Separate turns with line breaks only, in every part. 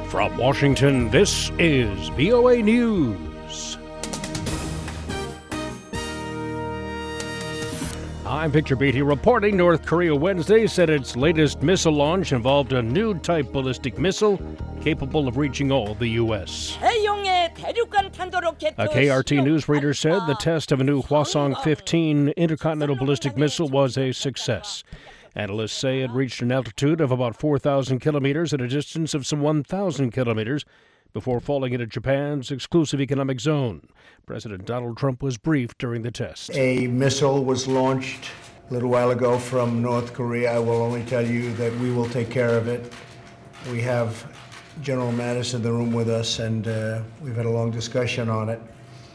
From Washington, this is VOA News. I'm Victor Beatty reporting. North Korea Wednesday said its latest missile launch involved a new type ballistic missile capable of reaching all the U.S. A KRT news reader said the test of a new Hwasong-15 intercontinental ballistic missile was a success. Analysts say it reached an altitude of about 4,000 kilometers at a distance of some 1,000 kilometers before falling into Japan's exclusive economic zone. President Donald Trump was briefed during the test.
A missile was launched a little while ago from North Korea. I will only tell you that we will take care of it. We have General Mattis in the room with us, and we've had a long discussion on it.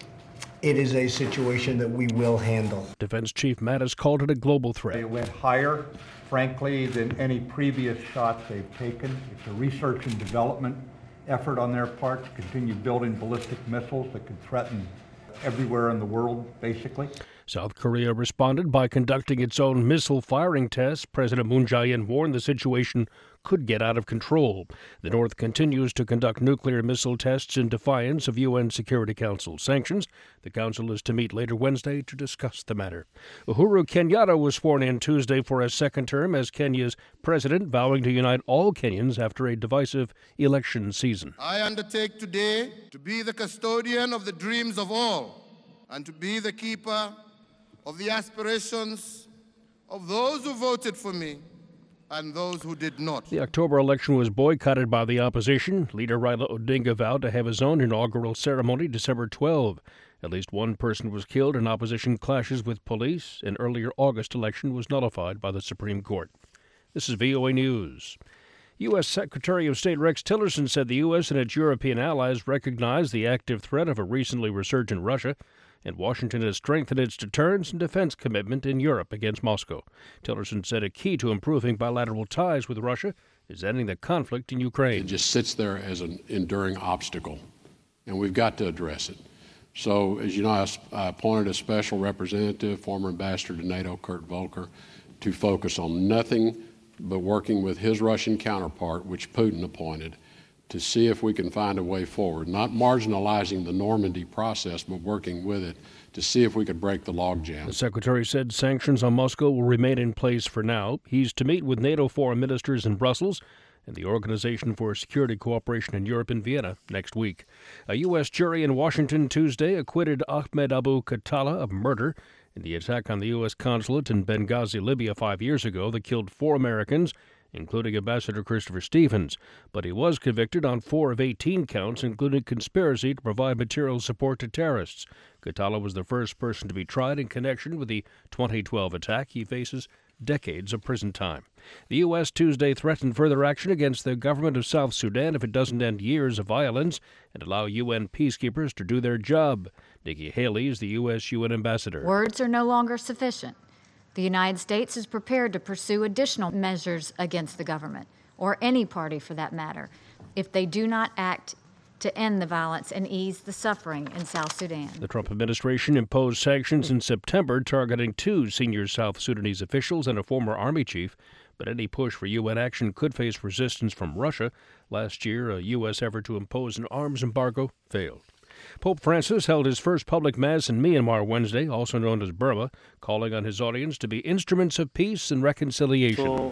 It is a situation that we will handle.
Defense Chief Mattis called it a global threat.
They went higher, frankly, than any previous shot they've taken. It's a research and development effort on their part to continue building ballistic missiles that can threaten everywhere in the world, basically.
South Korea responded by conducting its own missile firing tests. President Moon Jae-in warned the situation could get out of control. The North continues to conduct nuclear missile tests in defiance of UN Security Council sanctions. The council is to meet later Wednesday to discuss the matter. Uhuru Kenyatta was sworn in Tuesday for a second term as Kenya's president, vowing to unite all Kenyans after a divisive election season.
I undertake today to be the custodian of the dreams of all and to be the keeper of the aspirations of those who voted for me and those who did not.
The October election was boycotted by the opposition. Leader Raila Odinga vowed to have his own inaugural ceremony December 12. At least one person was killed in opposition clashes with police. An earlier August election was nullified by the Supreme Court. This is VOA News. U.S. Secretary of State Rex Tillerson said the U.S. and its European allies recognize the active threat of a recently resurgent Russia, and Washington has strengthened its deterrence and defense commitment in Europe against Moscow. Tillerson said a key to improving bilateral ties with Russia is ending the conflict in Ukraine.
It just sits there as an enduring obstacle, and we've got to address it. So, as you know, I appointed a special representative, former ambassador to NATO, Kurt Volker, to focus on nothing but working with his Russian counterpart, which Putin appointed, to see if we can find a way forward, not marginalizing the Normandy process, but working with it to see if we could break the logjam.
The secretary said sanctions on Moscow will remain in place for now. He's to meet with NATO foreign ministers in Brussels and the Organization for Security Cooperation in Europe in Vienna next week. A U.S. jury in Washington Tuesday acquitted Ahmed Abu Khattala of murder in the attack on the U.S. consulate in Benghazi, Libya 5 years ago that killed 4 Americans, including Ambassador Christopher Stevens. But he was convicted on 4 of 18 counts, including conspiracy to provide material support to terrorists. Khattala was the first person to be tried in connection with the 2012 attack. He faces decades of prison time. The U.S. Tuesday threatened further action against the government of South Sudan if it doesn't end years of violence and allow UN peacekeepers to do their job. Nikki Haley is the U.S. UN ambassador.
Words are no longer sufficient. The United States is prepared to pursue additional measures against the government, or any party for that matter, if they do not act to end the violence and ease the suffering in South Sudan.
The Trump administration imposed sanctions in September targeting 2 senior South Sudanese officials and a former army chief, but any push for UN action could face resistance from Russia. Last year, a U.S. effort to impose an arms embargo failed. Pope Francis held his first public mass in Myanmar Wednesday, also known as Burma, calling on his audience to be instruments of peace and reconciliation.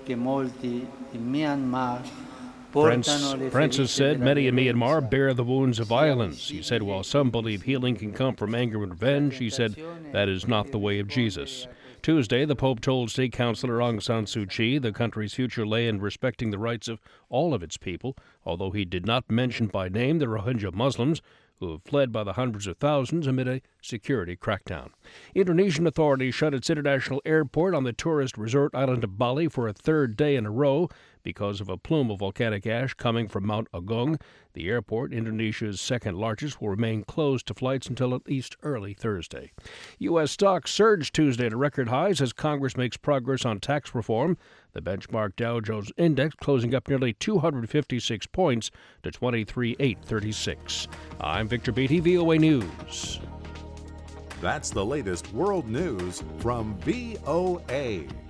Francis said many in Myanmar bear the wounds of violence. He said while some believe healing can come from anger and revenge, he said that is not the way of Jesus. Tuesday, the Pope told State Councilor Aung San Suu Kyi the country's future lay in respecting the rights of all of its people, although he did not mention by name the Rohingya Muslims, who have fled by the hundreds of thousands amid a security crackdown. Indonesian authorities shut its international airport on the tourist resort island of Bali for a 3rd day in a row because of a plume of volcanic ash coming from Mount Agung. The airport, Indonesia's 2nd largest, will remain closed to flights until at least early Thursday. U.S. stocks surged Tuesday to record highs as Congress makes progress on tax reform. The benchmark Dow Jones Index closing up nearly 256 points to 23,836. I'm Victor Beatty, VOA News.
That's the latest world news from VOA.